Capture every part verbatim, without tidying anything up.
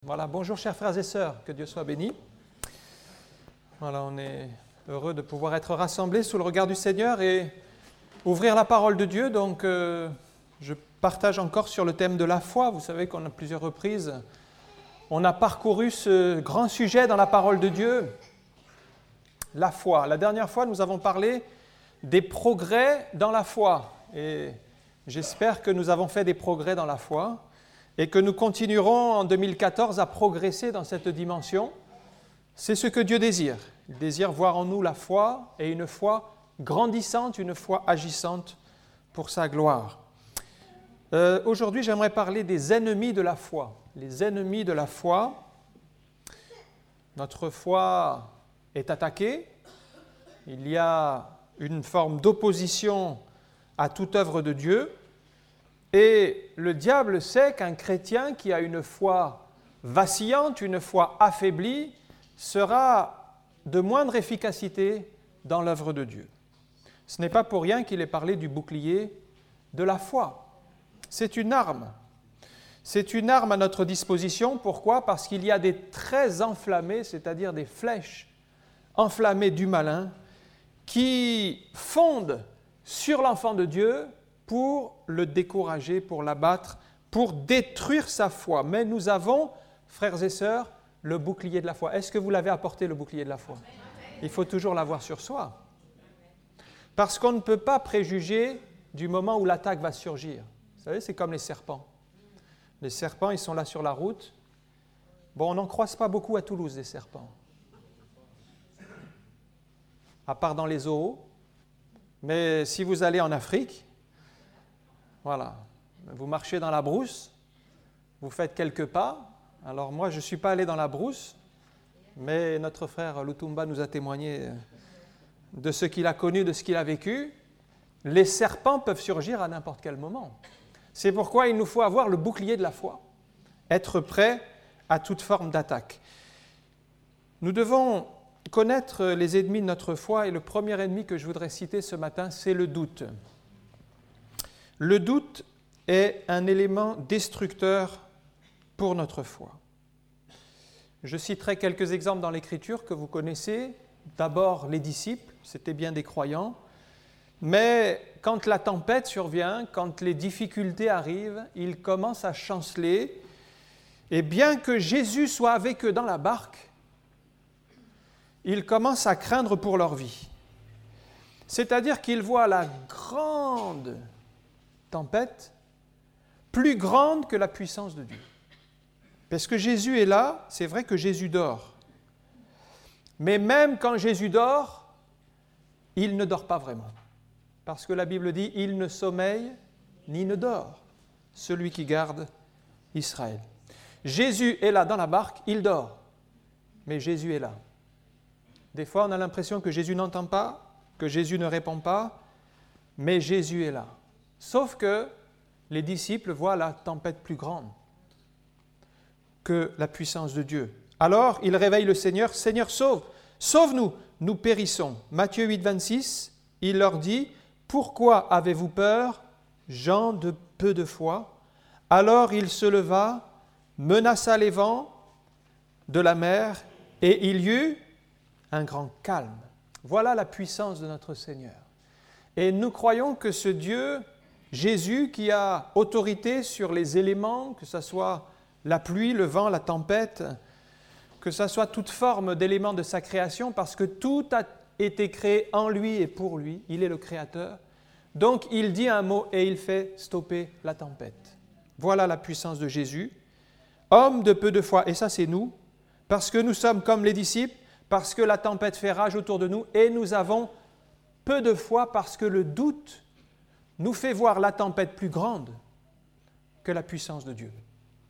Voilà, bonjour chers frères et sœurs, que Dieu soit béni. Voilà, on est heureux de pouvoir être rassemblés sous le regard du Seigneur et ouvrir la parole de Dieu. Donc, euh, je partage encore sur le thème de la foi. Vous savez qu'en a plusieurs reprises, on a parcouru ce grand sujet dans la parole de Dieu, la foi. La dernière fois, nous avons parlé des progrès dans la foi. Et j'espère que nous avons fait des progrès dans la foi et que nous continuerons en deux mille quatorze à progresser dans cette dimension. C'est ce que Dieu désire. Il désire voir en nous la foi et une foi grandissante, une foi agissante pour sa gloire. Euh, aujourd'hui, j'aimerais parler des ennemis de la foi. Les ennemis de la foi. Notre foi est attaquée. Il y a une forme d'opposition à toute œuvre de Dieu. Et le diable sait qu'un chrétien qui a une foi vacillante, une foi affaiblie, sera de moindre efficacité dans l'œuvre de Dieu. Ce n'est pas pour rien qu'il est parlé du bouclier de la foi. C'est une arme. C'est une arme à notre disposition. Pourquoi ? Parce qu'il y a des traits enflammés, c'est-à-dire des flèches enflammées du malin, qui fondent sur l'enfant de Dieu pour le décourager, pour l'abattre, pour détruire sa foi. Mais nous avons, frères et sœurs, le bouclier de la foi. Est-ce que vous l'avez apporté, le bouclier de la foi ? Il faut toujours l'avoir sur soi. Parce qu'on ne peut pas préjuger du moment où l'attaque va surgir. Vous savez, c'est comme les serpents. Les serpents, ils sont là sur la route. Bon, on n'en croise pas beaucoup à Toulouse, des serpents. À part dans les zoos. Mais si vous allez en Afrique, voilà, vous marchez dans la brousse, vous faites quelques pas. Alors moi, je ne suis pas allé dans la brousse, mais notre frère Lutumba nous a témoigné de ce qu'il a connu, de ce qu'il a vécu. Les serpents peuvent surgir à n'importe quel moment. C'est pourquoi il nous faut avoir le bouclier de la foi, être prêt à toute forme d'attaque. Nous devons connaître les ennemis de notre foi, et le premier ennemi que je voudrais citer ce matin, c'est le doute. Le doute est un élément destructeur pour notre foi. Je citerai quelques exemples dans l'Écriture que vous connaissez. D'abord, les disciples, c'était bien des croyants. Mais quand la tempête survient, quand les difficultés arrivent, ils commencent à chanceler. Et bien que Jésus soit avec eux dans la barque, ils commencent à craindre pour leur vie. C'est-à-dire qu'ils voient la grande tempête plus grande que la puissance de Dieu. Parce que Jésus est là, c'est vrai que Jésus dort. Mais même quand Jésus dort, il ne dort pas vraiment. Parce que la Bible dit « Il ne sommeille ni ne dort, celui qui garde Israël ». Jésus est là dans la barque, il dort. Mais Jésus est là. Des fois, on a l'impression que Jésus n'entend pas, que Jésus ne répond pas, mais Jésus est là. Sauf que les disciples voient la tempête plus grande que la puissance de Dieu. Alors, ils réveillent le Seigneur. « Seigneur, sauve, sauve-nous, nous périssons. » Matthieu huit, vingt-six, il leur dit « Pourquoi avez-vous peur, gens de peu de foi ?» Alors il se leva, menaça les vents de la mer, et il y eut un grand calme. Voilà la puissance de notre Seigneur. Et nous croyons que ce Dieu, Jésus, qui a autorité sur les éléments, que ce soit la pluie, le vent, la tempête, que ce soit toute forme d'éléments de sa création, parce que tout a été créé en lui et pour lui, il est le Créateur. Donc il dit un mot et il fait stopper la tempête. Voilà la puissance de Jésus. Homme de peu de foi, et ça c'est nous, parce que nous sommes comme les disciples, parce que la tempête fait rage autour de nous, et nous avons peu de foi parce que le doute nous fait voir la tempête plus grande que la puissance de Dieu.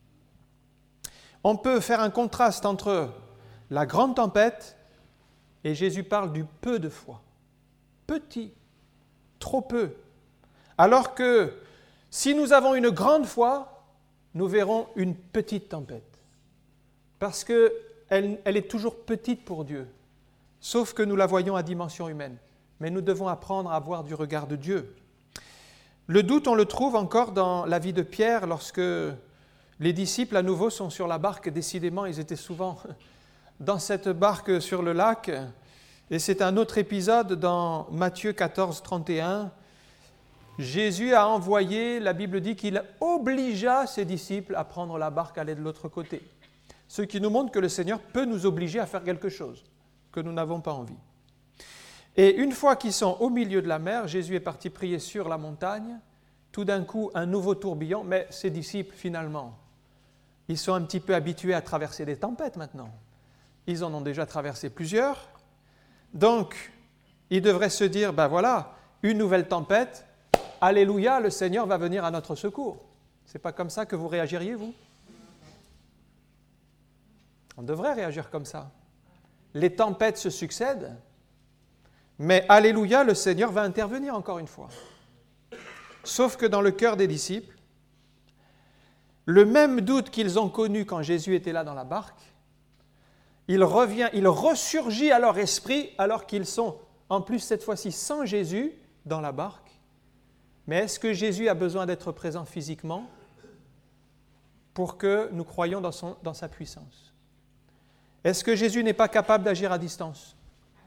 On peut faire un contraste entre la grande tempête et Jésus parle du peu de foi. Petit, trop peu. Alors que si nous avons une grande foi, nous verrons une petite tempête. Parce qu'elle elle est toujours petite pour Dieu, sauf que nous la voyons à dimension humaine. Mais nous devons apprendre à avoir du regard de Dieu. Le doute, on le trouve encore dans la vie de Pierre lorsque Les disciples, à nouveau, sont sur la barque. Décidément, ils étaient souvent dans cette barque sur le lac. Et c'est un autre épisode dans Matthieu quatorze, trente et un. Jésus a envoyé, la Bible dit qu'il obligea ses disciples à prendre la barque, à aller de l'autre côté. Ce qui nous montre que le Seigneur peut nous obliger à faire quelque chose que nous n'avons pas envie. Et une fois qu'ils sont au milieu de la mer, Jésus est parti prier sur la montagne. Tout d'un coup, un nouveau tourbillon, mais ses disciples, finalement, ils sont un petit peu habitués à traverser des tempêtes maintenant. Ils en ont déjà traversé plusieurs. Donc, ils devraient se dire, ben voilà, une nouvelle tempête, alléluia, le Seigneur va venir à notre secours. Ce n'est pas comme ça que vous réagiriez, vous? On devrait réagir comme ça. Les tempêtes se succèdent, mais alléluia, le Seigneur va intervenir encore une fois. Sauf que dans le cœur des disciples, le même doute qu'ils ont connu quand Jésus était là dans la barque, il revient, il ressurgit à leur esprit alors qu'ils sont, en plus cette fois-ci, sans Jésus dans la barque. Mais est-ce que Jésus a besoin d'être présent physiquement pour que nous croyions dans, son, dans sa puissance? Est-ce que Jésus n'est pas capable d'agir à distance?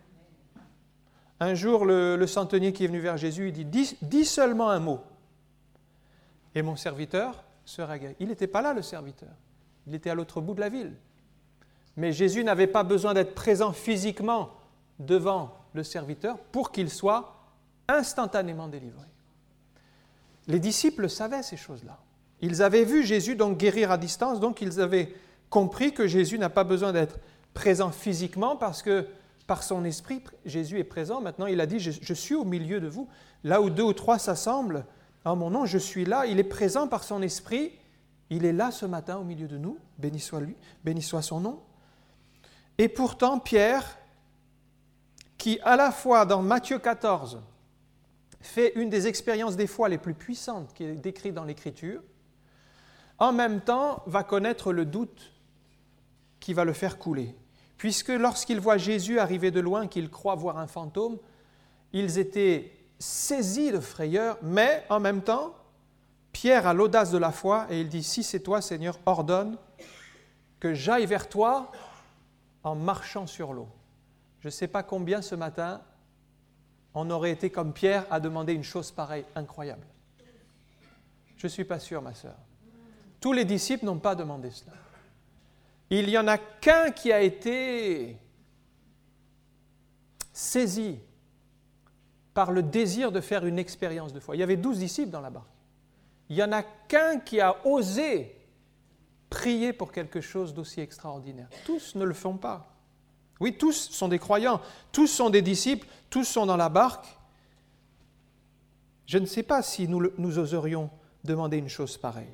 Un jour, le, le centenier qui est venu vers Jésus, il dit, dis, dis seulement un mot, et mon serviteur sera guéri. Il n'était pas là, le serviteur. Il était à l'autre bout de la ville. Mais Jésus n'avait pas besoin d'être présent physiquement devant le serviteur pour qu'il soit instantanément délivré. Les disciples savaient ces choses-là. Ils avaient vu Jésus donc guérir à distance, donc ils avaient compris que Jésus n'a pas besoin d'être présent physiquement parce que par son esprit, Jésus est présent. Maintenant, il a dit, je, je suis au milieu de vous. Là où deux ou trois s'assemblent en mon nom, je suis là. Il est présent par son esprit. Il est là ce matin au milieu de nous. Béni soit lui, béni soit son nom. Et pourtant, Pierre, qui à la fois dans Matthieu quatorze, fait une des expériences des foi les plus puissantes qui est décrite dans l'Écriture, en même temps va connaître le doute qui va le faire couler. Puisque lorsqu'ils voient Jésus arriver de loin, qu'ils croient voir un fantôme, ils étaient saisis de frayeur, mais en même temps, Pierre a l'audace de la foi et il dit « Si c'est toi, Seigneur, ordonne que j'aille vers toi en marchant sur l'eau. » Je ne sais pas combien ce matin on aurait été comme Pierre à demander une chose pareille, incroyable. Je ne suis pas sûr, ma sœur. Tous les disciples n'ont pas demandé cela. Il n'y en a qu'un qui a été saisi par le désir de faire une expérience de foi. Il y avait douze disciples dans la barque. Il n'y en a qu'un qui a osé prier pour quelque chose d'aussi extraordinaire. Tous ne le font pas. Oui, tous sont des croyants, tous sont des disciples, tous sont dans la barque. Je ne sais pas si nous, nous oserions demander une chose pareille.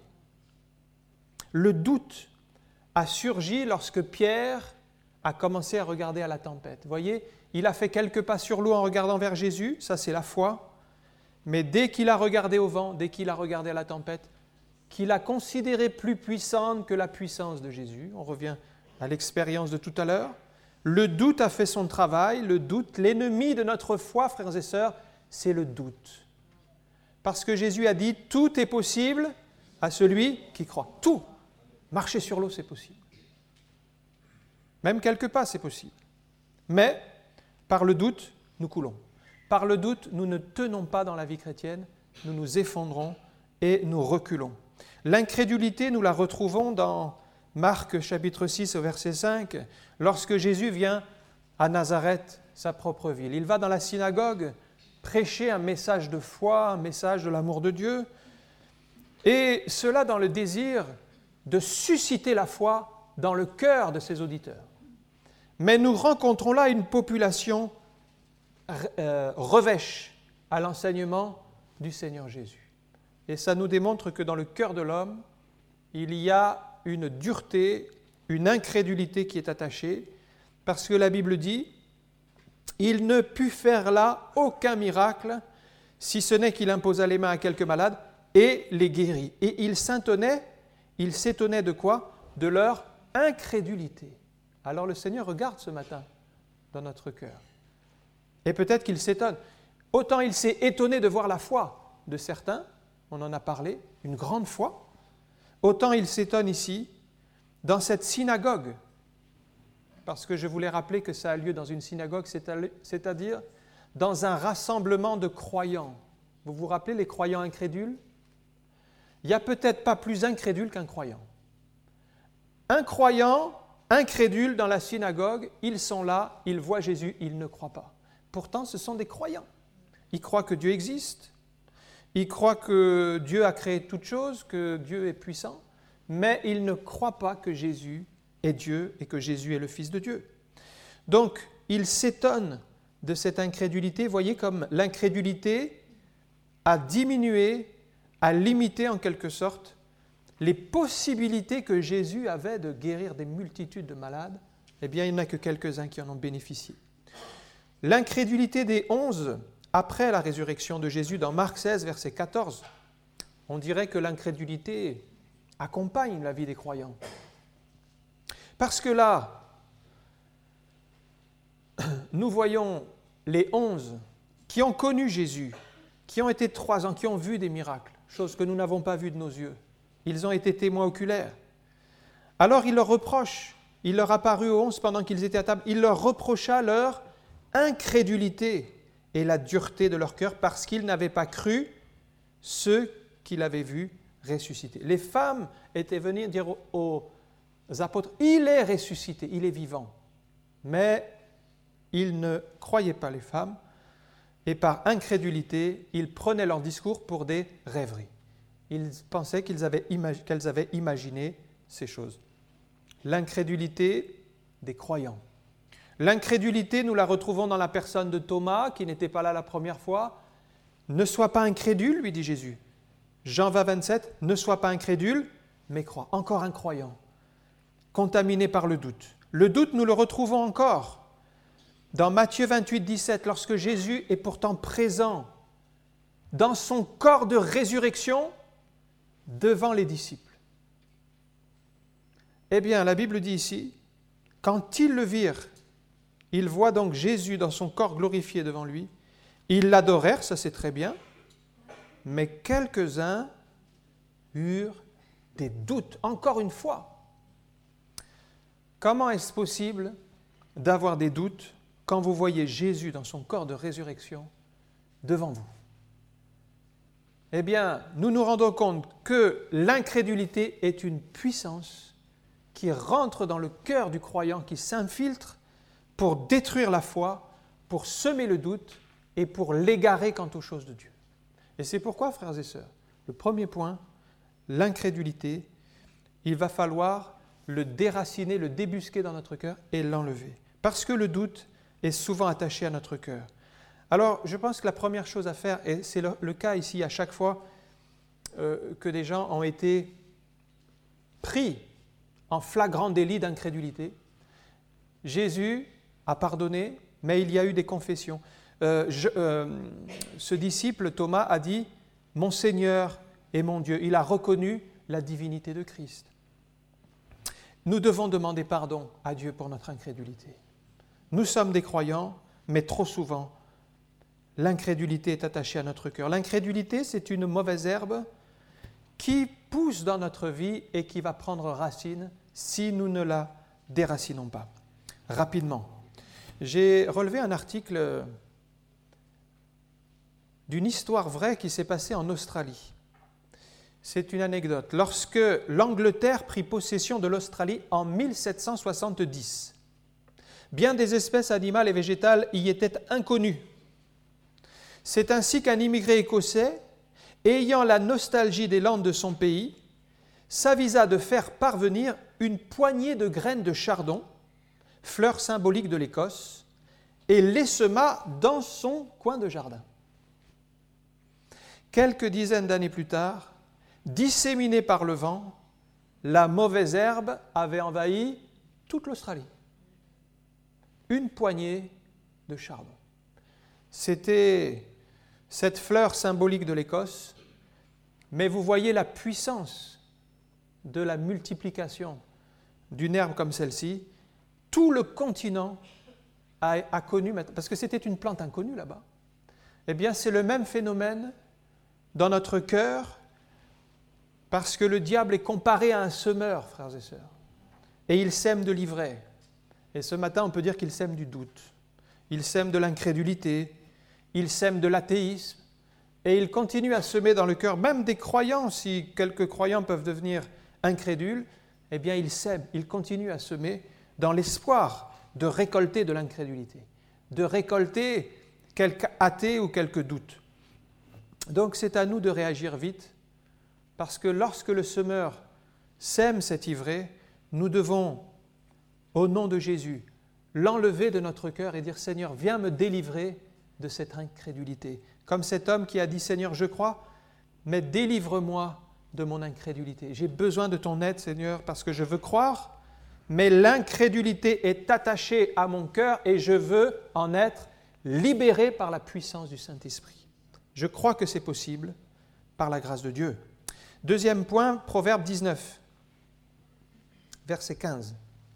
Le doute a surgi lorsque Pierre a commencé à regarder à la tempête. Vous voyez, il a fait quelques pas sur l'eau en regardant vers Jésus, ça c'est la foi. Mais dès qu'il a regardé au vent, dès qu'il a regardé à la tempête, qu'il a considéré plus puissante que la puissance de Jésus, on revient à l'expérience de tout à l'heure, le doute a fait son travail, le doute, l'ennemi de notre foi, frères et sœurs, c'est le doute. Parce que Jésus a dit, tout est possible à celui qui croit. Tout. Marcher sur l'eau, c'est possible. Même quelques pas, c'est possible. Mais, par le doute, nous coulons. Par le doute, nous ne tenons pas dans la vie chrétienne, nous nous effondrons et nous reculons. L'incrédulité, nous la retrouvons dans Marc chapitre six au verset cinq, lorsque Jésus vient à Nazareth, sa propre ville. Il va dans la synagogue prêcher un message de foi, un message de l'amour de Dieu, et cela dans le désir de susciter la foi dans le cœur de ses auditeurs. Mais nous rencontrons là une population euh, revêche à l'enseignement du Seigneur Jésus. Et ça nous démontre que dans le cœur de l'homme, il y a une dureté, une incrédulité qui est attachée, parce que la Bible dit « Il ne put faire là aucun miracle, si ce n'est qu'il imposa les mains à quelques malades et les guérit. » Et il s'étonnait, il s'étonnait de quoi? De leur incrédulité. Alors le Seigneur regarde ce matin dans notre cœur. Et peut-être qu'il s'étonne. Autant il s'est étonné de voir la foi de certains, on en a parlé, une grande foi. autant il s'étonne ici, dans cette synagogue, parce que je voulais rappeler que ça a lieu dans une synagogue, c'est-à-dire dans un rassemblement de croyants. Vous vous rappelez les croyants incrédules? Il n'y a peut-être pas plus incrédule qu'un croyant. Un croyant incrédule dans la synagogue, ils sont là, ils voient Jésus, ils ne croient pas. Pourtant, ce sont des croyants. Ils croient que Dieu existe, ils croient que Dieu a créé toutes choses, que Dieu est puissant, mais ils ne croient pas que Jésus est Dieu et que Jésus est le Fils de Dieu. Donc, ils s'étonnent de cette incrédulité. Voyez comme l'incrédulité a diminué, a limité en quelque sorte les possibilités que Jésus avait de guérir des multitudes de malades. Eh bien, il n'y en a que quelques-uns qui en ont bénéficié. L'incrédulité des onze après la résurrection de Jésus dans Marc seize, verset quatorze, on dirait que l'incrédulité accompagne la vie des croyants. Parce que là, nous voyons les onze qui ont connu Jésus, qui ont été trois ans, qui ont vu des miracles, chose que nous n'avons pas vue de nos yeux. Ils ont été témoins oculaires. Alors il leur reproche, il leur apparut aux onze pendant qu'ils étaient à table, il leur reprocha leur incrédulité et la dureté de leur cœur parce qu'ils n'avaient pas cru ceux qu'il avait vus ressusciter. Les femmes étaient venues dire aux apôtres, il est ressuscité, il est vivant. Mais ils ne croyaient pas les femmes et par incrédulité, ils prenaient leur discours pour des rêveries. Ils pensaient qu'ils avaient, imag- qu'elles avaient imaginé ces choses. L'incrédulité des croyants. L'incrédulité, nous la retrouvons dans la personne de Thomas, qui n'était pas là la première fois. « Ne sois pas incrédule, lui dit Jésus. » Jean vingt, vingt-sept, « Ne sois pas incrédule, mais crois. » Encore un croyant, contaminé par le doute. Le doute, nous le retrouvons encore dans Matthieu vingt-huit, dix-sept, lorsque Jésus est pourtant présent dans son corps de résurrection devant les disciples. Eh bien, la Bible dit ici, quand ils le virent, ils voient donc Jésus dans son corps glorifié devant lui, ils l'adorèrent, ça c'est très bien, mais quelques-uns eurent des doutes. Encore une fois, comment est-ce possible d'avoir des doutes quand vous voyez Jésus dans son corps de résurrection devant vous? Eh bien, nous nous rendons compte que l'incrédulité est une puissance qui rentre dans le cœur du croyant, qui s'infiltre pour détruire la foi, pour semer le doute et pour l'égarer quant aux choses de Dieu. Et c'est pourquoi, frères et sœurs, le premier point, l'incrédulité, il va falloir le déraciner, le débusquer dans notre cœur et l'enlever. Parce que le doute est souvent attaché à notre cœur. Alors, je pense que la première chose à faire, et c'est le, le cas ici à chaque fois euh, que des gens ont été pris en flagrant délit d'incrédulité, Jésus a pardonné, mais il y a eu des confessions. Euh, je, euh, ce disciple, Thomas, a dit « Mon Seigneur et mon Dieu ». Il a reconnu la divinité de Christ. Nous devons demander pardon à Dieu pour notre incrédulité. Nous sommes des croyants, mais trop souvent, l'incrédulité est attachée à notre cœur. L'incrédulité, c'est une mauvaise herbe qui pousse dans notre vie et qui va prendre racine si nous ne la déracinons pas. Rapidement, j'ai relevé un article d'une histoire vraie qui s'est passée en Australie. C'est une anecdote. Lorsque l'Angleterre prit possession de l'Australie en mille sept cent soixante-dix, bien des espèces animales et végétales y étaient inconnues. C'est ainsi qu'un immigré écossais, ayant la nostalgie des landes de son pays, s'avisa de faire parvenir une poignée de graines de chardon, fleur symbolique de l'Écosse, et les sema dans son coin de jardin. Quelques dizaines d'années plus tard, disséminée par le vent, la mauvaise herbe avait envahi toute l'Australie. Une poignée de chardon. C'était cette fleur symbolique de l'Écosse, mais vous voyez la puissance de la multiplication d'une herbe comme celle-ci. Tout le continent a, a connu, parce que c'était une plante inconnue là-bas, eh bien c'est le même phénomène dans notre cœur Parce que le diable est comparé à un semeur, frères et sœurs. Et il sème de l'ivraie. Et ce matin, on peut dire qu'il sème du doute. Il sème de l'incrédulité. Il sème de l'athéisme. Et il continue à semer dans le cœur, même des croyants, si quelques croyants peuvent devenir incrédules, eh bien il sème, il continue à semer dans l'espoir de récolter de l'incrédulité, de récolter quelque athée ou quelque doute. Donc c'est à nous de réagir vite, parce que lorsque le semeur sème cette ivraie, nous devons, au nom de Jésus, l'enlever de notre cœur et dire « Seigneur, viens me délivrer de cette incrédulité ». Comme cet homme qui a dit « Seigneur, je crois, mais délivre-moi de mon incrédulité. J'ai besoin de ton aide, Seigneur, parce que je veux croire, mais l'incrédulité est attachée à mon cœur et je veux en être libéré par la puissance du Saint-Esprit. » Je crois que c'est possible par la grâce de Dieu. Deuxième point, Proverbe dix-neuf, verset quinze.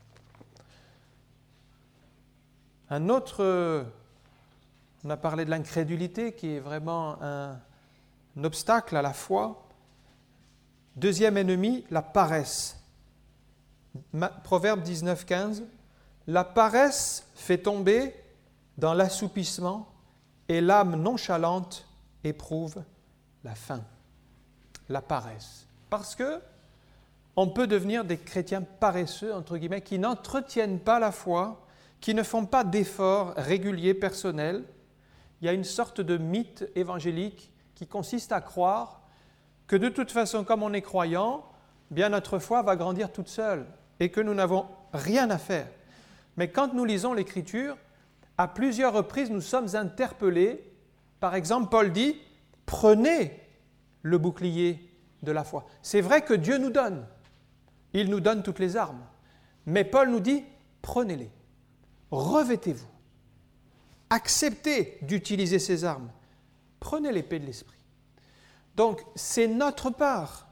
Un autre, on a parlé de l'incrédulité qui est vraiment un, un obstacle à la foi. Deuxième ennemi, la paresse. Proverbe dix-neuf, quinze. La paresse fait tomber dans l'assoupissement et l'âme nonchalante éprouve la faim. La paresse. Parce que on peut devenir des chrétiens paresseux, entre guillemets, qui n'entretiennent pas la foi, qui ne font pas d'efforts réguliers, personnels. Il y a une sorte de mythe évangélique qui consiste à croire que de toute façon, comme on est croyant, bien notre foi va grandir toute seule et que nous n'avons rien à faire. Mais quand nous lisons l'Écriture, à plusieurs reprises, nous sommes interpellés. Par exemple, Paul dit « Prenez le bouclier de la foi ». C'est vrai que Dieu nous donne. Il nous donne toutes les armes. Mais Paul nous dit « Prenez-les, revêtez-vous, acceptez d'utiliser ces armes, prenez l'épée de l'Esprit ». Donc, c'est notre part.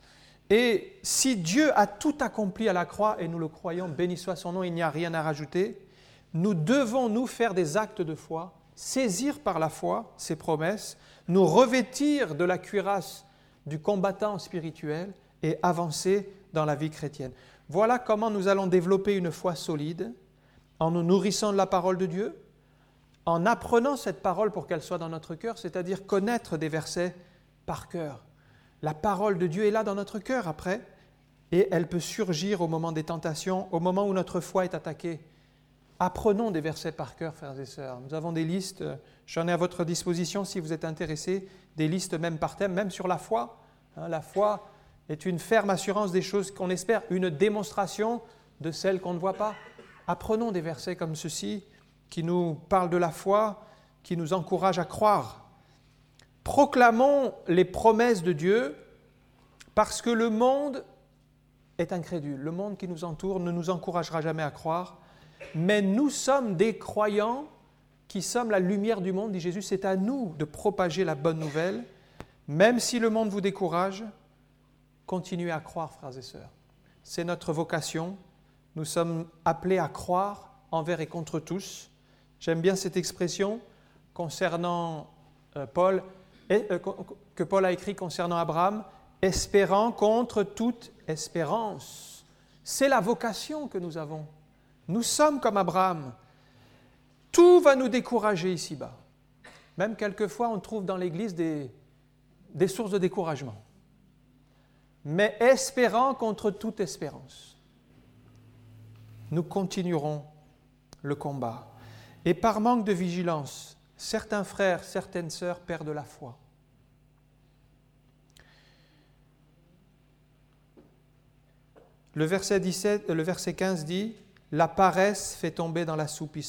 Et si Dieu a tout accompli à la croix, et nous le croyons, béni soit son nom, il n'y a rien à rajouter, nous devons nous faire des actes de foi, saisir par la foi ces promesses, nous revêtir de la cuirasse du combattant spirituel et avancer dans la vie chrétienne. Voilà comment nous allons développer une foi solide en nous nourrissant de la parole de Dieu, en apprenant cette parole pour qu'elle soit dans notre cœur, c'est-à-dire connaître des versets par cœur. La parole de Dieu est là dans notre cœur après, et elle peut surgir au moment des tentations, au moment où notre foi est attaquée. Apprenons des versets par cœur, frères et sœurs. Nous avons des listes, j'en ai à votre disposition si vous êtes intéressés, des listes même par thème, même sur la foi. Hein, la foi est une ferme assurance des choses qu'on espère, une démonstration de celles qu'on ne voit pas. Apprenons des versets comme ceux-ci qui nous parlent de la foi, qui nous encouragent à croire. Proclamons les promesses de Dieu parce que le monde est incrédule. Le monde qui nous entoure ne nous encouragera jamais à croire. Mais nous sommes des croyants qui sommes la lumière du monde, dit Jésus. C'est à nous de propager la bonne nouvelle. Même si le monde vous décourage, continuez à croire, frères et sœurs. C'est notre vocation. Nous sommes appelés à croire envers et contre tous. J'aime bien cette expression concernant euh, Paul, et, euh, que Paul a écrit concernant Abraham, espérant contre toute espérance. C'est la vocation que nous avons. Nous sommes comme Abraham. Tout va nous décourager ici-bas. Même quelquefois, on trouve dans l'Église des, des sources de découragement. Mais espérant contre toute espérance, nous continuerons le combat. Et par manque de vigilance, certains frères, certaines sœurs perdent la foi. Le verset dix-sept, le verset quinze dit « La paresse fait tomber dans l'assoupissement ».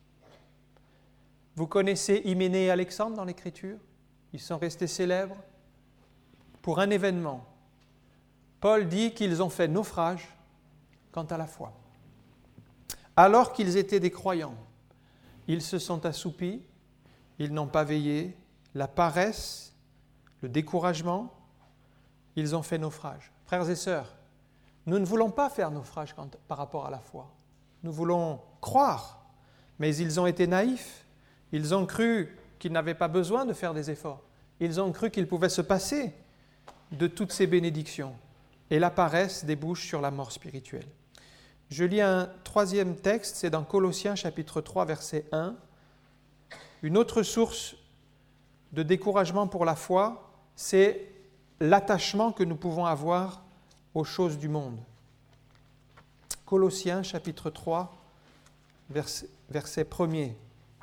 Vous connaissez Hyménée et Alexandre dans l'Écriture? Ils sont restés célèbres pour un événement. Paul dit qu'ils ont fait naufrage quant à la foi. Alors qu'ils étaient des croyants, ils se sont assoupis, ils n'ont pas veillé, la paresse, le découragement, ils ont fait naufrage. Frères et sœurs, nous ne voulons pas faire naufrage quand, par rapport à la foi. Nous voulons croire, mais ils ont été naïfs. Ils ont cru qu'ils n'avaient pas besoin de faire des efforts. Ils ont cru qu'il pouvait se passer de toutes ces bénédictions. Et la paresse débouche sur la mort spirituelle. Je lis un troisième texte, c'est dans Colossiens chapitre trois, verset un. Une autre source de découragement pour la foi, c'est l'attachement que nous pouvons avoir aux choses du monde. Colossiens chapitre trois, verset, verset premier.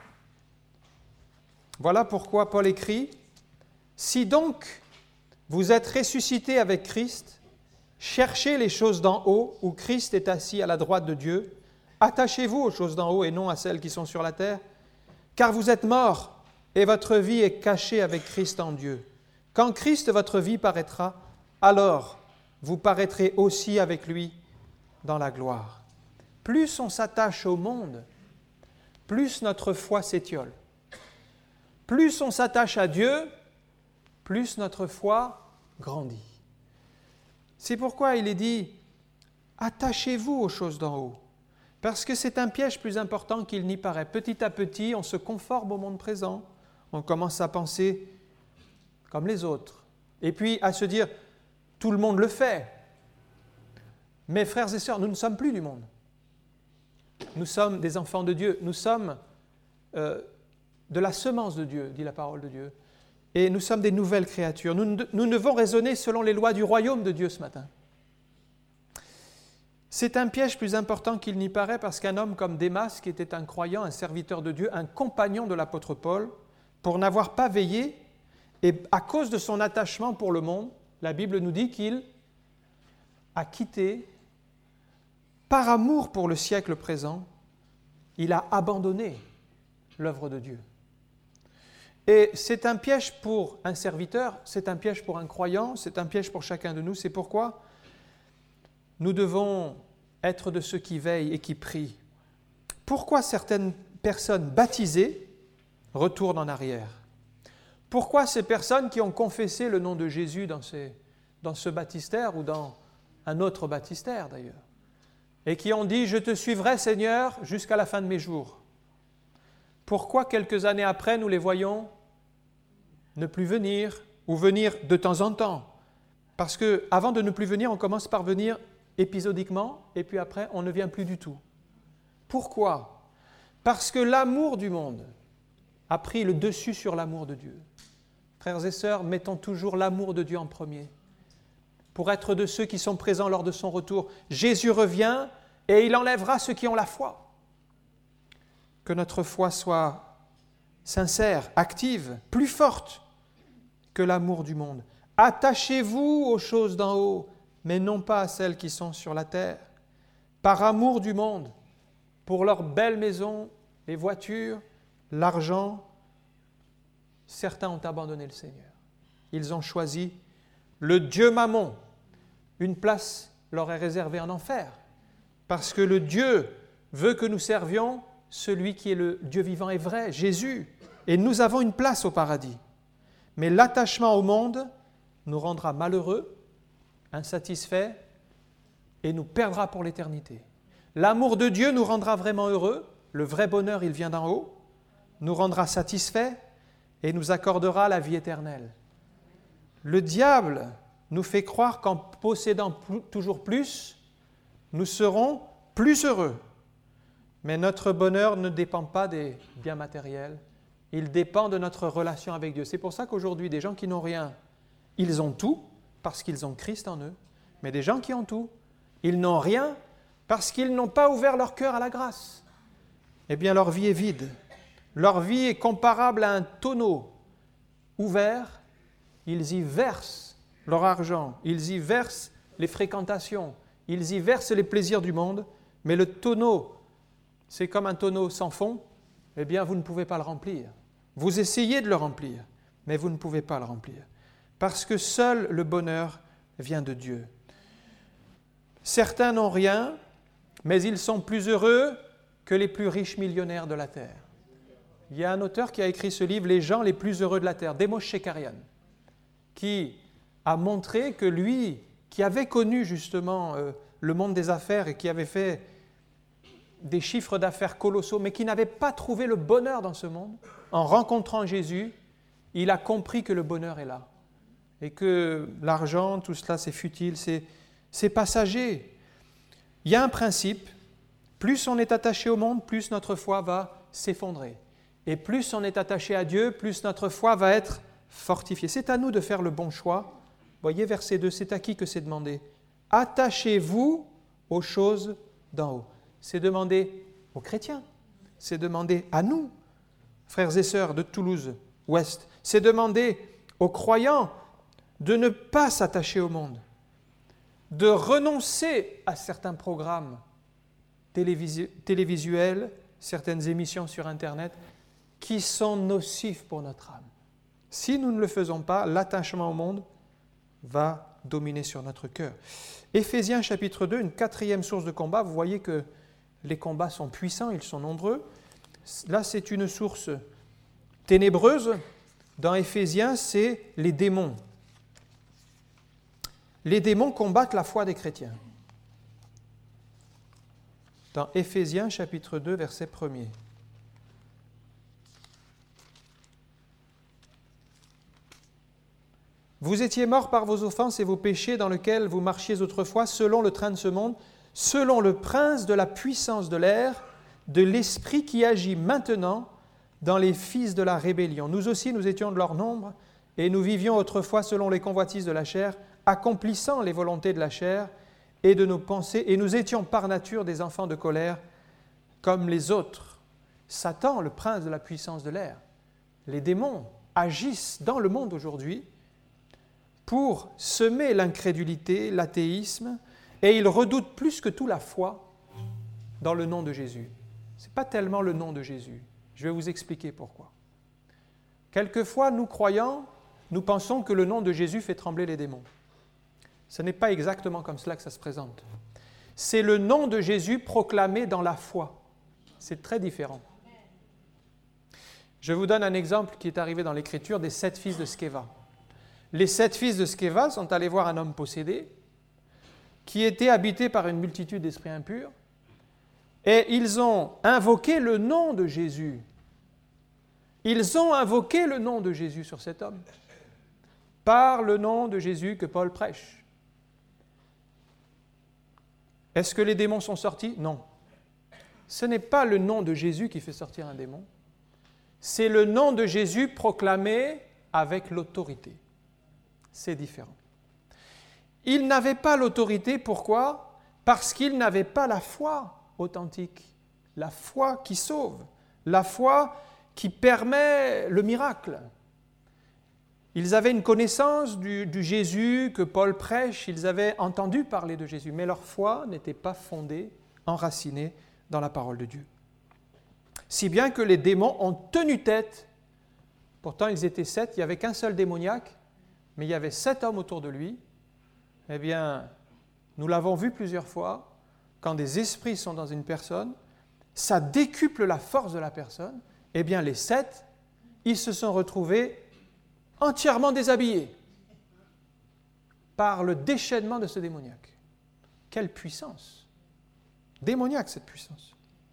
Voilà pourquoi Paul écrit « Si donc vous êtes ressuscités avec Christ, cherchez les choses d'en haut où Christ est assis à la droite de Dieu. Attachez-vous aux choses d'en haut et non à celles qui sont sur la terre, car vous êtes morts et votre vie est cachée avec Christ en Dieu. Quand Christ, votre vie, paraîtra, alors vous paraîtrez aussi avec lui dans la gloire. » Plus on s'attache au monde, plus notre foi s'étiole. Plus on s'attache à Dieu, plus notre foi grandit. C'est pourquoi il est dit « Attachez-vous aux choses d'en haut », parce que c'est un piège plus important qu'il n'y paraît. Petit à petit, on se conforme au monde présent, on commence à penser comme les autres, et puis à se dire « Tout le monde le fait ». Mes frères et sœurs, nous ne sommes plus du monde. Nous sommes des enfants de Dieu, nous sommes euh, de la semence de Dieu, dit la parole de Dieu. Et nous sommes des nouvelles créatures. Nous, nous devons raisonner selon les lois du royaume de Dieu ce matin. C'est un piège plus important qu'il n'y paraît parce qu'un homme comme Démas, qui était un croyant, un serviteur de Dieu, un compagnon de l'apôtre Paul, pour n'avoir pas veillé, et à cause de son attachement pour le monde, la Bible nous dit qu'il a quitté, par amour pour le siècle présent, il a abandonné l'œuvre de Dieu. Et c'est un piège pour un serviteur, c'est un piège pour un croyant, c'est un piège pour chacun de nous. C'est pourquoi nous devons être de ceux qui veillent et qui prient. Pourquoi certaines personnes baptisées retournent en arrière? Pourquoi ces personnes qui ont confessé le nom de Jésus dans, ces, dans ce baptistère ou dans un autre baptistère d'ailleurs, et qui ont dit « Je te suivrai Seigneur jusqu'à la fin de mes jours », pourquoi quelques années après nous les voyons ne plus venir ou venir de temps en temps? Parce qu'avant de ne plus venir, on commence par venir épisodiquement et puis après on ne vient plus du tout. Pourquoi? Parce que l'amour du monde a pris le dessus sur l'amour de Dieu. Frères et sœurs, mettons toujours l'amour de Dieu en premier pour être de ceux qui sont présents lors de son retour. Jésus revient et il enlèvera ceux qui ont la foi. Que notre foi soit sincère, active, plus forte que l'amour du monde. Attachez-vous aux choses d'en haut, mais non pas à celles qui sont sur la terre. Par amour du monde, pour leurs belles maisons, les voitures, l'argent, certains ont abandonné le Seigneur. Ils ont choisi le Dieu Mammon. Une place leur est réservée en enfer, parce que le Dieu veut que nous servions celui qui est le Dieu vivant et vrai, Jésus, et nous avons une place au paradis. Mais l'attachement au monde nous rendra malheureux, insatisfaits, et nous perdra pour l'éternité. L'amour de Dieu nous rendra vraiment heureux, le vrai bonheur, il vient d'en haut, nous rendra satisfaits et nous accordera la vie éternelle. Le diable nous fait croire qu'en possédant plus, toujours plus, nous serons plus heureux. Mais notre bonheur ne dépend pas des biens matériels, il dépend de notre relation avec Dieu. C'est pour ça qu'aujourd'hui, des gens qui n'ont rien, ils ont tout parce qu'ils ont Christ en eux. Mais des gens qui ont tout, ils n'ont rien parce qu'ils n'ont pas ouvert leur cœur à la grâce. Eh bien, leur vie est vide. Leur vie est comparable à un tonneau ouvert. Ils y versent leur argent, ils y versent les fréquentations, ils y versent les plaisirs du monde, mais le tonneau, c'est comme un tonneau sans fond, eh bien, vous ne pouvez pas le remplir. Vous essayez de le remplir, mais vous ne pouvez pas le remplir, parce que seul le bonheur vient de Dieu. Certains n'ont rien, mais ils sont plus heureux que les plus riches millionnaires de la terre. Il y a un auteur qui a écrit ce livre, « Les gens les plus heureux de la terre », Demos Shekarian, qui a montré que lui, qui avait connu justement euh, le monde des affaires et qui avait fait des chiffres d'affaires colossaux, mais qui n'avait pas trouvé le bonheur dans ce monde, en rencontrant Jésus, il a compris que le bonheur est là. et que l'argent, tout cela, c'est futile, c'est, c'est passager. Il y a un principe, plus on est attaché au monde, plus notre foi va s'effondrer. Et plus on est attaché à Dieu, plus notre foi va être fortifiée. C'est à nous de faire le bon choix. Voyez verset deux, c'est à qui que c'est demandé? Attachez-vous aux choses d'en haut. C'est demandé aux chrétiens, c'est demandé à nous, frères et sœurs de Toulouse-Ouest, c'est demandé aux croyants de ne pas s'attacher au monde, de renoncer à certains programmes télévisu- télévisuels, certaines émissions sur Internet qui sont nocifs pour notre âme. Si nous ne le faisons pas, l'attachement au monde va dominer sur notre cœur. Éphésiens chapitre deux, une quatrième source de combat. Vous voyez que les combats sont puissants, ils sont nombreux. Là, c'est une source ténébreuse. Dans Éphésiens, c'est les démons. Les démons combattent la foi des chrétiens. Dans Éphésiens chapitre deux, verset premier. Vous étiez morts par vos offenses et vos péchés dans lesquels vous marchiez autrefois selon le train de ce monde, selon le prince de la puissance de l'air, de l'esprit qui agit maintenant dans les fils de la rébellion. Nous aussi, nous étions de leur nombre et nous vivions autrefois selon les convoitises de la chair, accomplissant les volontés de la chair et de nos pensées, et nous étions par nature des enfants de colère comme les autres. Satan, le prince de la puissance de l'air, les démons agissent dans le monde aujourd'hui pour semer l'incrédulité, l'athéisme, et ils redoutent plus que tout la foi dans le nom de Jésus. Ce n'est pas tellement le nom de Jésus. Je vais vous expliquer pourquoi. Quelquefois, nous croyants, nous pensons que le nom de Jésus fait trembler les démons. Ce n'est pas exactement comme cela que ça se présente. C'est le nom de Jésus proclamé dans la foi. C'est très différent. Je vous donne un exemple qui est arrivé dans l'Écriture des sept fils de Sceva. Les sept fils de Sceva sont allés voir un homme possédé qui était habité par une multitude d'esprits impurs et ils ont invoqué le nom de Jésus. Ils ont invoqué le nom de Jésus sur cet homme par le nom de Jésus que Paul prêche. Est-ce que les démons sont sortis? Non. Ce n'est pas le nom de Jésus qui fait sortir un démon. C'est le nom de Jésus proclamé avec l'autorité. C'est différent. Ils n'avaient pas l'autorité, pourquoi? Parce qu'ils n'avaient pas la foi authentique, la foi qui sauve, la foi qui permet le miracle. Ils avaient une connaissance du, du Jésus que Paul prêche, ils avaient entendu parler de Jésus, mais leur foi n'était pas fondée, enracinée dans la parole de Dieu. Si bien que les démons ont tenu tête, pourtant ils étaient sept, il n'y avait qu'un seul démoniaque, mais il y avait sept hommes autour de lui. Eh bien, nous l'avons vu plusieurs fois, quand des esprits sont dans une personne, ça décuple la force de la personne. Eh bien, les sept, ils se sont retrouvés entièrement déshabillés par le déchaînement de ce démoniaque. Quelle puissance! Démoniaque, cette puissance.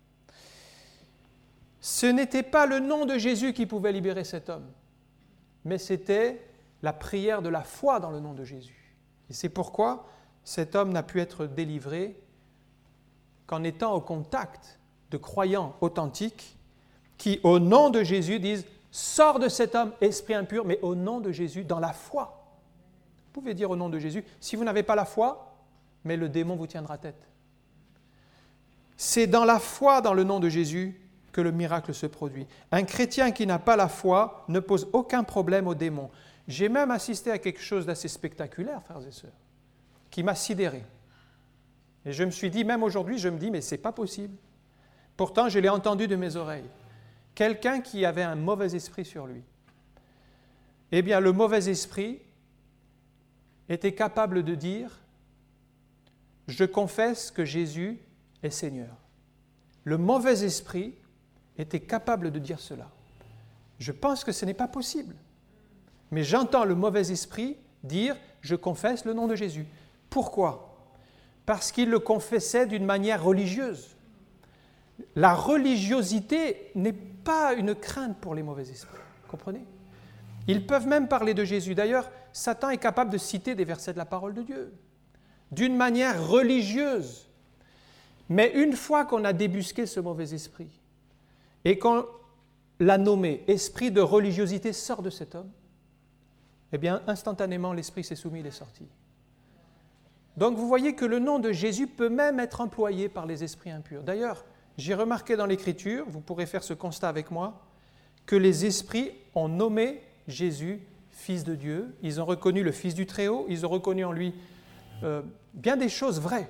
Ce n'était pas le nom de Jésus qui pouvait libérer cet homme, mais c'était la prière de la foi dans le nom de Jésus. Et c'est pourquoi cet homme n'a pu être délivré qu'en étant au contact de croyants authentiques qui, au nom de Jésus, disent « Sors de cet homme, esprit impur », mais au nom de Jésus, dans la foi. Vous pouvez dire au nom de Jésus, si vous n'avez pas la foi, mais le démon vous tiendra tête. C'est dans la foi dans le nom de Jésus que le miracle se produit. Un chrétien qui n'a pas la foi ne pose aucun problème au démon. J'ai même assisté à quelque chose d'assez spectaculaire, frères et sœurs, qui m'a sidéré. Et je me suis dit, même aujourd'hui, je me dis, mais ce n'est pas possible. Pourtant, je l'ai entendu de mes oreilles. Quelqu'un qui avait un mauvais esprit sur lui. Eh bien, le mauvais esprit était capable de dire, je confesse que Jésus est Seigneur. Le mauvais esprit était capable de dire cela. Je pense que ce n'est pas possible. Mais j'entends le mauvais esprit dire « Je confesse le nom de Jésus ». Pourquoi? Parce qu'il le confessait d'une manière religieuse. La religiosité n'est pas une crainte pour les mauvais esprits. Comprenez? Ils peuvent même parler de Jésus. D'ailleurs, Satan est capable de citer des versets de la parole de Dieu, d'une manière religieuse. Mais une fois qu'on a débusqué ce mauvais esprit, et qu'on l'a nommé esprit de religiosité sort de cet homme, eh bien, instantanément, l'esprit s'est soumis, il est sorti. Donc, vous voyez que le nom de Jésus peut même être employé par les esprits impurs. D'ailleurs, j'ai remarqué dans l'Écriture, vous pourrez faire ce constat avec moi, que les esprits ont nommé Jésus Fils de Dieu. Ils ont reconnu le Fils du Très-Haut, ils ont reconnu en lui euh, bien des choses vraies.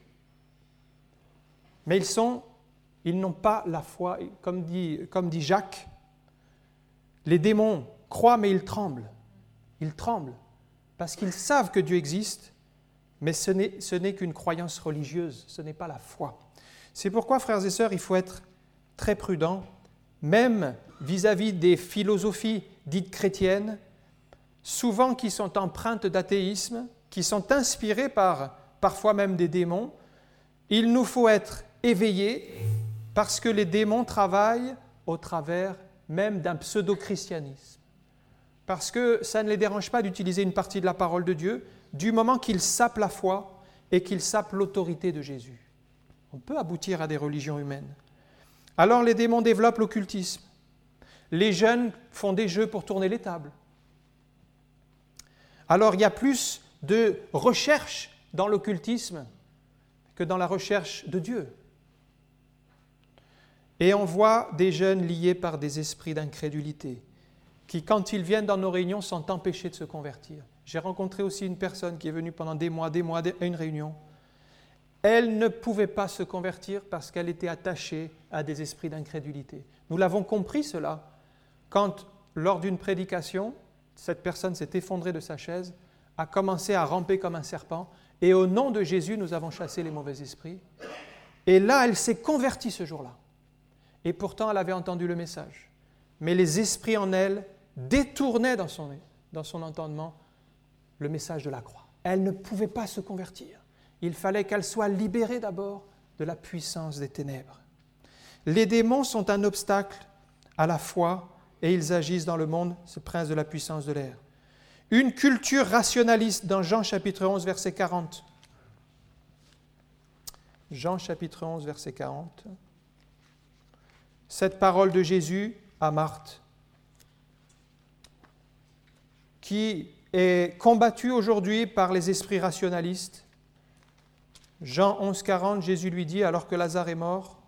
Mais ils sont, ils n'ont pas la foi, comme dit, comme dit Jacques, les démons croient mais ils tremblent. Ils tremblent parce qu'ils savent que Dieu existe, mais ce n'est, ce n'est qu'une croyance religieuse, ce n'est pas la foi. C'est pourquoi, frères et sœurs, il faut être très prudent, même vis-à-vis des philosophies dites chrétiennes, souvent qui sont empreintes d'athéisme, qui sont inspirées par parfois même des démons. Il nous faut être éveillés parce que les démons travaillent au travers même d'un pseudo-christianisme. Parce que ça ne les dérange pas d'utiliser une partie de la parole de Dieu du moment qu'ils sapent la foi et qu'ils sapent l'autorité de Jésus. On peut aboutir à des religions humaines. Alors les démons développent l'occultisme. Les jeunes font des jeux pour tourner les tables. Alors il y a plus de recherche dans l'occultisme que dans la recherche de Dieu. Et on voit des jeunes liés par des esprits d'incrédulité qui, quand ils viennent dans nos réunions, sont empêchés de se convertir. J'ai rencontré aussi une personne qui est venue pendant des mois, des mois à une réunion. Elle ne pouvait pas se convertir parce qu'elle était attachée à des esprits d'incrédulité. Nous l'avons compris cela quand, lors d'une prédication, cette personne s'est effondrée de sa chaise, a commencé à ramper comme un serpent, et au nom de Jésus, nous avons chassé les mauvais esprits. Et là, elle s'est convertie ce jour-là. Et pourtant, elle avait entendu le message. Mais les esprits en elle détournaient dans son, dans son entendement le message de la croix. Elle ne pouvait pas se convertir. Il fallait qu'elle soit libérée d'abord de la puissance des ténèbres. Les démons sont un obstacle à la foi et ils agissent dans le monde, ce prince de la puissance de l'air. Une culture rationaliste dans Jean chapitre onze, verset quarante. Jean chapitre onze, verset quarante. Cette parole de Jésus à Marthe, qui est combattue aujourd'hui par les esprits rationalistes. Jean onze, quarante, Jésus lui dit, alors que Lazare est mort,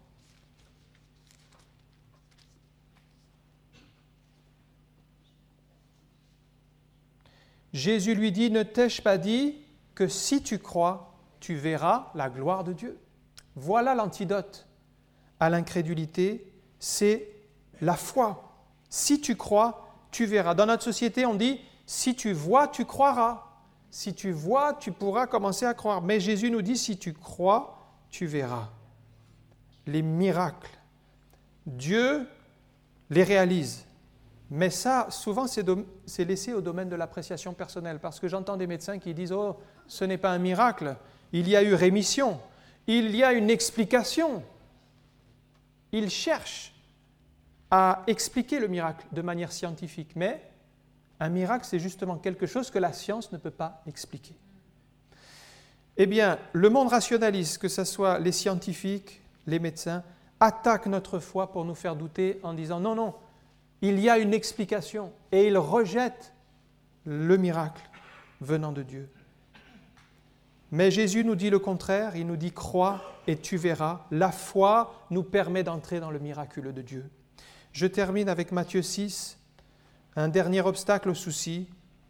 Jésus lui dit, ne t'ai-je pas dit que si tu crois, tu verras la gloire de Dieu. Voilà l'antidote à l'incrédulité, c'est la foi. Si tu crois, tu verras. Dans notre société, on dit, si tu vois, tu croiras. Si tu vois, tu pourras commencer à croire. Mais Jésus nous dit, si tu crois, tu verras. Les miracles, Dieu les réalise. Mais ça, souvent, c'est, do- c'est laissé au domaine de l'appréciation personnelle. Parce que j'entends des médecins qui disent, oh, ce n'est pas un miracle. Il y a eu rémission. Il y a une explication. Ils cherchent à expliquer le miracle de manière scientifique. Mais un miracle, c'est justement quelque chose que la science ne peut pas expliquer. Eh bien, le monde rationaliste, que ce soit les scientifiques, les médecins, attaque notre foi pour nous faire douter en disant non, non, il y a une explication et ils rejettent le miracle venant de Dieu. Mais Jésus nous dit le contraire, il nous dit crois et tu verras. La foi nous permet d'entrer dans le miraculeux de Dieu. Je termine avec Matthieu six, un dernier obstacle au souci.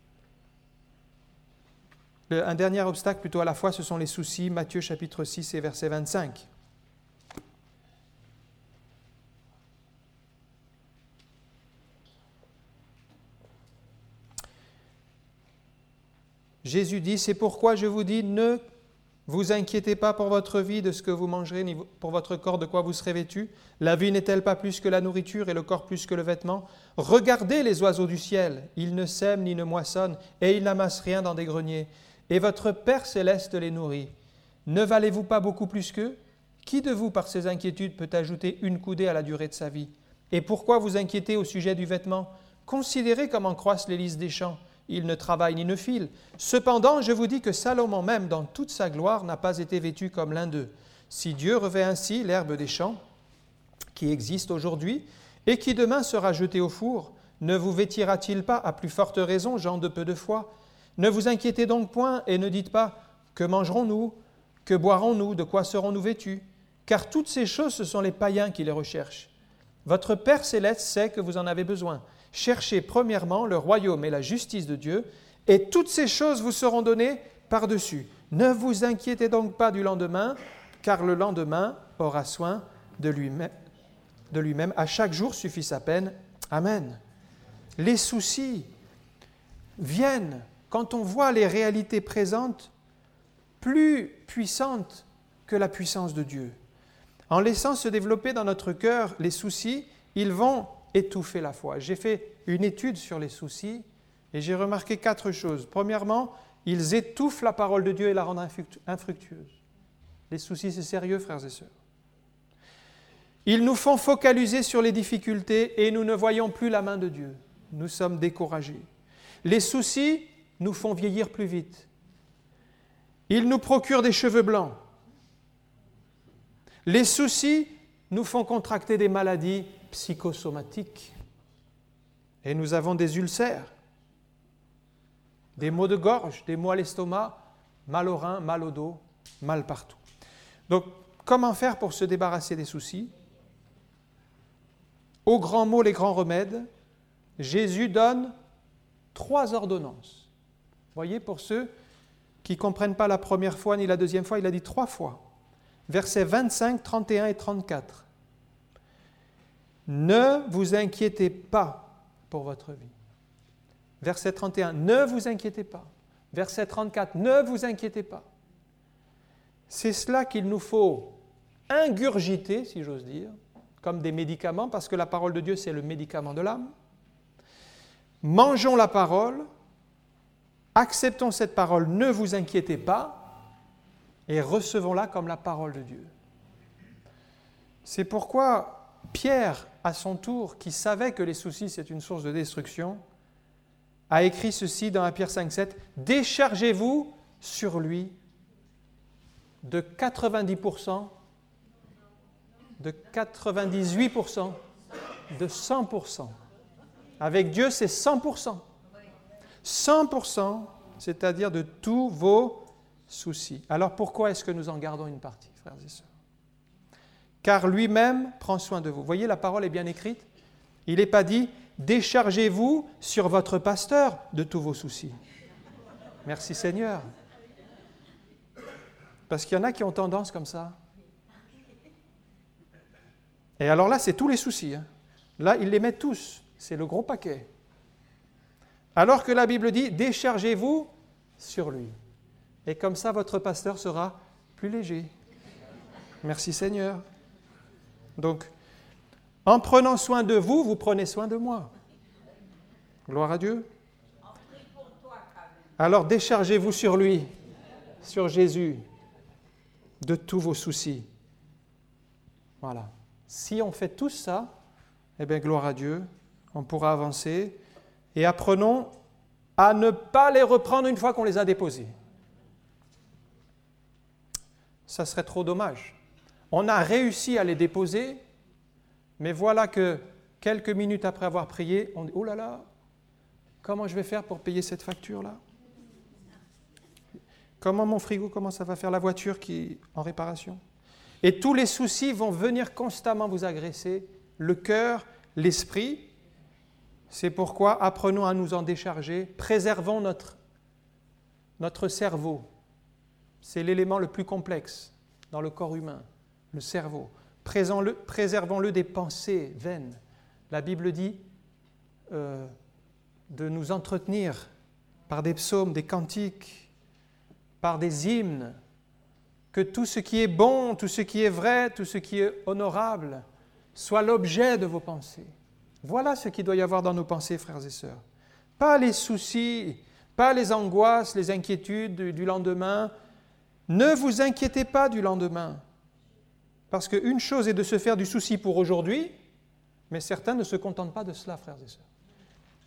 Un dernier obstacle plutôt à la foi, ce sont les soucis. Matthieu chapitre six et verset vingt-cinq. Jésus dit, c'est pourquoi je vous dis, ne vous inquiétez pas pour votre vie de ce que vous mangerez, ni pour votre corps de quoi vous serez vêtu. La vie n'est-elle pas plus que la nourriture et le corps plus que le vêtement? Regardez les oiseaux du ciel, ils ne sèment ni ne moissonnent et ils n'amassent rien dans des greniers. Et votre Père céleste les nourrit. Ne valez-vous pas beaucoup plus qu'eux? Qui de vous, par ses inquiétudes, peut ajouter une coudée à la durée de sa vie? Et pourquoi vous inquiétez au sujet du vêtement? Considérez comment croissent les lys des champs. il ne travaille ni ne file. Cependant, je vous dis que Salomon même, dans toute sa gloire, n'a pas été vêtu comme l'un d'eux. Si Dieu revêt ainsi l'herbe des champs, qui existe aujourd'hui, et qui demain sera jetée au four, ne vous vêtira-t-il pas à plus forte raison, gens de peu de foi? Ne vous inquiétez donc point et ne dites pas « Que mangerons-nous? Que boirons-nous? De quoi serons-nous vêtus ?» Car toutes ces choses, ce sont les païens qui les recherchent. Votre Père céleste sait que vous en avez besoin. Cherchez premièrement le royaume et la justice de Dieu, et toutes ces choses vous seront données par-dessus. Ne vous inquiétez donc pas du lendemain, car le lendemain aura soin de lui-même. De lui-même. À chaque jour suffit sa peine. Amen. Les soucis viennent quand on voit les réalités présentes plus puissantes que la puissance de Dieu. En laissant se développer dans notre cœur les soucis, ils vont étouffer la foi. J'ai fait une étude sur les soucis et j'ai remarqué quatre choses. Premièrement, ils étouffent la parole de Dieu et la rendent infructueuse. Les soucis, c'est sérieux, frères et sœurs. Ils nous font focaliser sur les difficultés et nous ne voyons plus la main de Dieu. Nous sommes découragés. Les soucis nous font vieillir plus vite. Ils nous procurent des cheveux blancs. Les soucis nous font contracter des maladies psychosomatiques. Et nous avons des ulcères, des maux de gorge, des maux à l'estomac, mal au rein, mal au dos, mal partout. Donc, comment faire pour se débarrasser des soucis? Aux grands mots, les grands remèdes, Jésus donne trois ordonnances. Vous voyez, pour ceux qui ne comprennent pas la première fois ni la deuxième fois, il a dit trois fois. Versets vingt-cinq, trente et un et trente-quatre. Ne vous inquiétez pas pour votre vie. Verset trente et un, ne vous inquiétez pas. Verset trente-quatre, ne vous inquiétez pas. C'est cela qu'il nous faut ingurgiter, si j'ose dire, comme des médicaments, parce que la parole de Dieu, c'est le médicament de l'âme. Mangeons la parole, acceptons cette parole, ne vous inquiétez pas, et recevons-la comme la parole de Dieu. C'est pourquoi Pierre, à son tour, qui savait que les soucis, c'est une source de destruction, a écrit ceci dans un Pierre cinq sept, « Déchargez-vous sur lui de quatre-vingt-dix pour cent, de quatre-vingt-dix-huit pour cent, de cent pour cent. » Avec Dieu, c'est cent pour cent. cent pour cent, c'est-à-dire de tous vos soucis. Alors pourquoi est-ce que nous en gardons une partie, frères et sœurs? Car lui-même prend soin de vous. Vous voyez, la parole est bien écrite. Il n'est pas dit « Déchargez-vous sur votre pasteur de tous vos soucis. » Merci Seigneur. Parce qu'il y en a qui ont tendance comme ça. Et alors là, c'est tous les soucis. Hein. Là, ils les mettent tous. C'est le gros paquet. Alors que la Bible dit « Déchargez-vous sur lui. » Et comme ça, votre pasteur sera plus léger. Merci Seigneur. Donc, en prenant soin de vous, vous prenez soin de moi. Gloire à Dieu. Alors, déchargez-vous sur lui, sur Jésus, de tous vos soucis. Voilà. Si on fait tout ça, eh bien, gloire à Dieu, on pourra avancer. Et apprenons à ne pas les reprendre une fois qu'on les a déposés. Ça serait trop dommage. On a réussi à les déposer, mais voilà que quelques minutes après avoir prié, on dit « Oh là là, comment je vais faire pour payer cette facture-là? Comment mon frigo, comment ça va faire la voiture qui est en réparation ?» Et tous les soucis vont venir constamment vous agresser, le cœur, l'esprit. C'est pourquoi apprenons à nous en décharger, préservons notre, notre cerveau. C'est l'élément le plus complexe dans le corps humain, le cerveau. Préservons-le, préservons-le des pensées vaines. La Bible dit euh, de nous entretenir par des psaumes, des cantiques, par des hymnes, que tout ce qui est bon, tout ce qui est vrai, tout ce qui est honorable soit l'objet de vos pensées. Voilà ce qu'il doit y avoir dans nos pensées, frères et sœurs. Pas les soucis, pas les angoisses, les inquiétudes du, du lendemain. Ne vous inquiétez pas du lendemain. Parce qu'une chose est de se faire du souci pour aujourd'hui, mais certains ne se contentent pas de cela, frères et sœurs.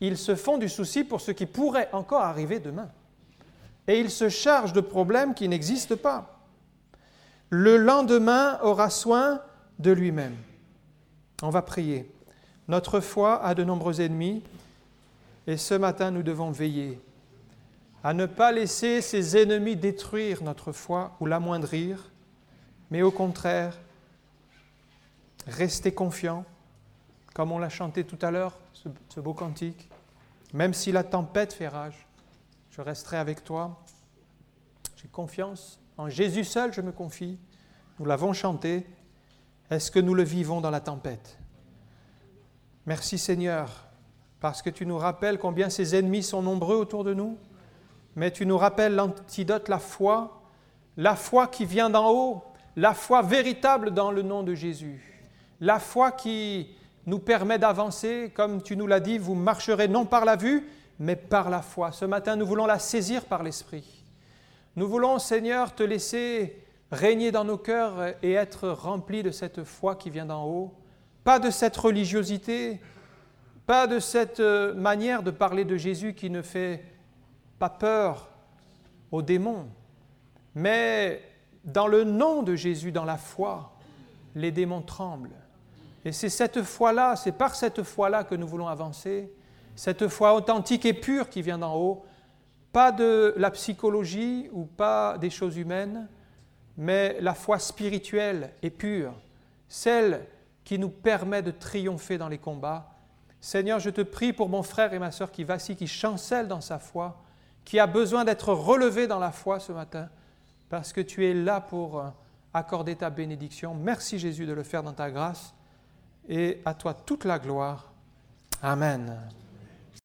ils se font du souci pour ce qui pourrait encore arriver demain. Et ils se chargent de problèmes qui n'existent pas. Le lendemain aura soin de lui-même. On va prier. Notre foi a de nombreux ennemis et ce matin, nous devons veiller à ne pas laisser ces ennemis détruire notre foi ou l'amoindrir, mais au contraire, rester confiant, comme on l'a chanté tout à l'heure, ce, ce beau cantique. Même si la tempête fait rage, je resterai avec toi. J'ai confiance. En Jésus seul, je me confie. Nous l'avons chanté. Est-ce que nous le vivons dans la tempête? Merci Seigneur, parce que tu nous rappelles combien ces ennemis sont nombreux autour de nous, mais tu nous rappelles l'antidote, la foi, la foi qui vient d'en haut, la foi véritable dans le nom de Jésus, la foi qui nous permet d'avancer, comme tu nous l'as dit, vous marcherez non par la vue, mais par la foi. Ce matin, nous voulons la saisir par l'Esprit. Nous voulons, Seigneur, te laisser régner dans nos cœurs et être remplis de cette foi qui vient d'en haut, pas de cette religiosité, pas de cette manière de parler de Jésus qui ne fait pas peur aux démons, mais dans le nom de Jésus, dans la foi, les démons tremblent. Et c'est cette foi-là, c'est par cette foi-là que nous voulons avancer, cette foi authentique et pure qui vient d'en haut, pas de la psychologie ou pas des choses humaines, mais la foi spirituelle et pure, celle qui nous permet de triompher dans les combats. Seigneur, je te prie pour mon frère et ma sœur qui vacille, qui chancelle dans sa foi, qui a besoin d'être relevé dans la foi ce matin, parce que tu es là pour accorder ta bénédiction. Merci Jésus de le faire dans ta grâce, et à toi toute la gloire. Amen.